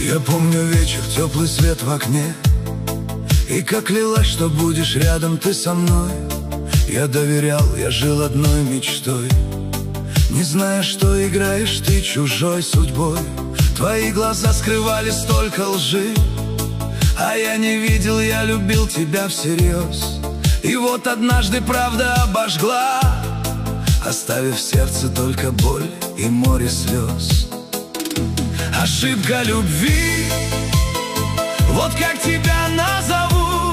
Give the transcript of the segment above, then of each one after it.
Я помню вечер, теплый свет в окне, и как лилась, что будешь рядом ты со мной. Я доверял, я жил одной мечтой, не зная, что играешь ты чужой судьбой. Твои глаза скрывали столько лжи, а я не видел, я любил тебя всерьез. И вот однажды правда обожгла, оставив в сердце только боль и море слез. Ошибка любви, вот как тебя назову.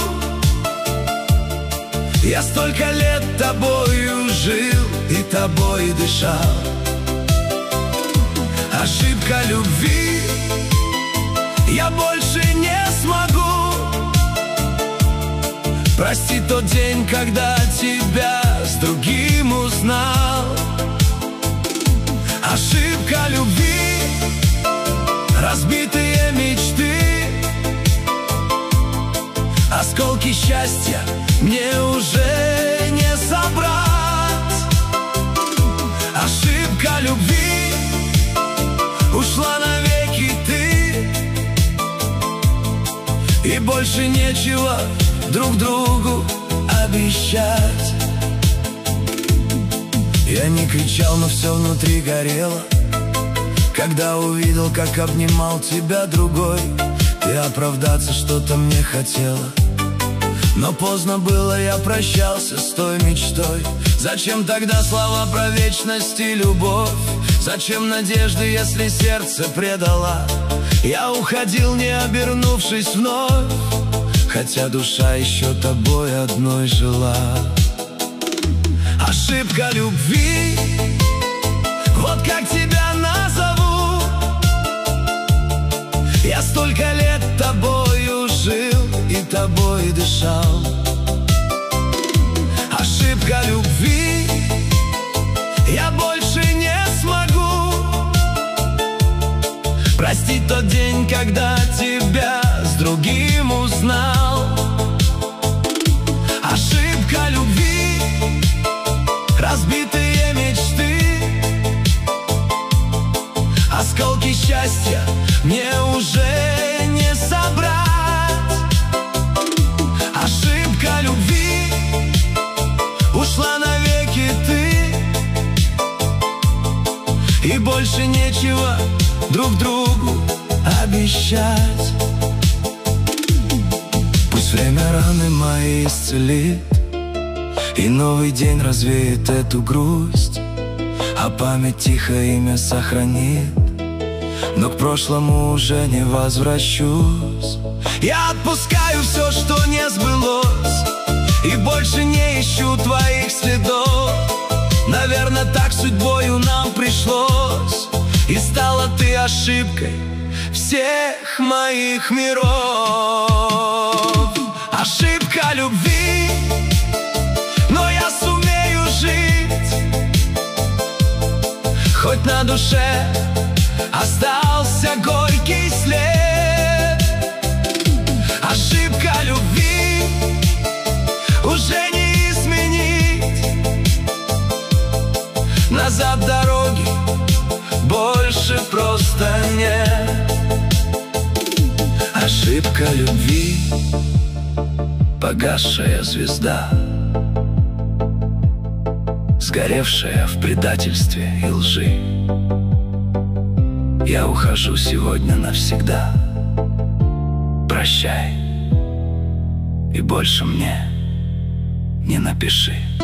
Я столько лет тобою жил и тобой дышал. Ошибка любви, я больше не смогу простить тот день, когда тебя с другим узнал. Ошибка любви, разбитые мечты, осколки счастья мне уже не собрать. Ошибка любви, ушла навеки ты, и больше нечего друг другу обещать. Я не кричал, но все внутри горело, когда увидел, как обнимал тебя другой. Ты оправдаться что-то мне хотела, но поздно было, я прощался с той мечтой. Зачем тогда слова про вечность и любовь? Зачем надежды, если сердце предала? Я уходил, не обернувшись вновь, хотя душа еще тобой одной жила. Ошибка любви, вот как тебя назову. Я столько лет тобою жил и тобой дышал. Ошибка любви, я больше не смогу простить тот день, когда тебя с другим узнал. Ошибка любви, разбитые мечты, осколки счастья мне уже не собрать. Ошибка любви, ушла навеки ты, и больше нечего друг другу обещать. Пусть время раны мои исцелит, и новый день развеет эту грусть, а память тихо имя сохранит, но к прошлому уже не возвращусь. Я отпускаю все, что не сбылось, и больше не ищу твоих следов. Наверное, так судьбою нам пришлось, и стала ты ошибкой всех моих миров. Ошибка любви, но я сумею жить, хоть на душе остался горький след. Ошибка любви уже не изменить, назад дороги больше просто нет. Ошибка любви, погасшая звезда, сгоревшая в предательстве и лжи. Я ухожу сегодня навсегда. Прощай, и больше мне не напиши.